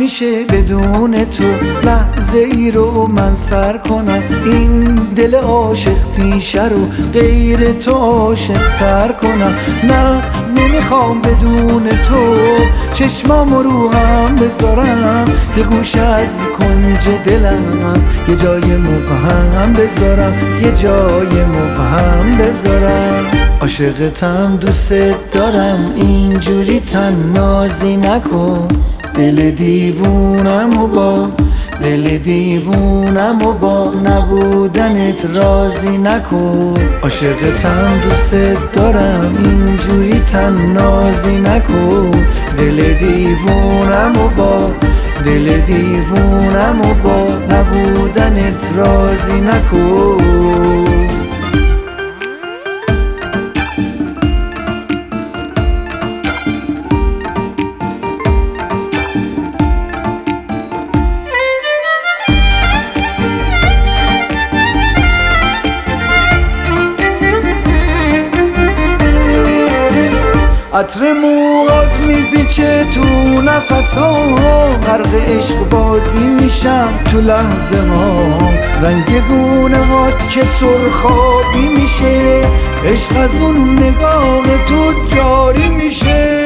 نمیشه بدون تو لحظه ای رو من سر کنم، این دل عاشق پیشه رو غیر تو عاشق تر کنم. نه نمیخوام بدون تو چشمام رو هم بذارم، یه گوشه از کنج دلم یه جای مبهم بذارم، یه جای مبهم بذارم. عاشقتم دوست دارم اینجوری تنازی نکن، دل دیوونم و با دل دیوونم و با نبودنت راضی نکن. عاشقتم دوست دارم اینجوری تنازی نکن، دل دیوونم و با دل دیوونم و با نبودنت راضی نکن. عطر موهات میپیچه تو نفسام، غرق عشق بازی میشم تو لحظه ها، رنگ گونه هات که سرخابی میشه، عشق از اون نگاه تو جاری میشه.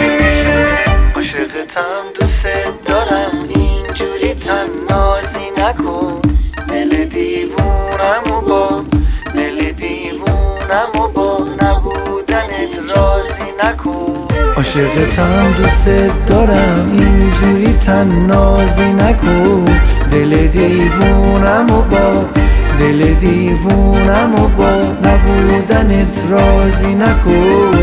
عاشقتم دوست دارم اینجوری تنازی نکن، دل دیوونم و با دل دیوونم و با نبودنت راضی نکن. عاشقتم دوست دارم اینجوری تنازی نکن، دل دیوونم و با دل دیوونم و با نبودنت راضی نکن.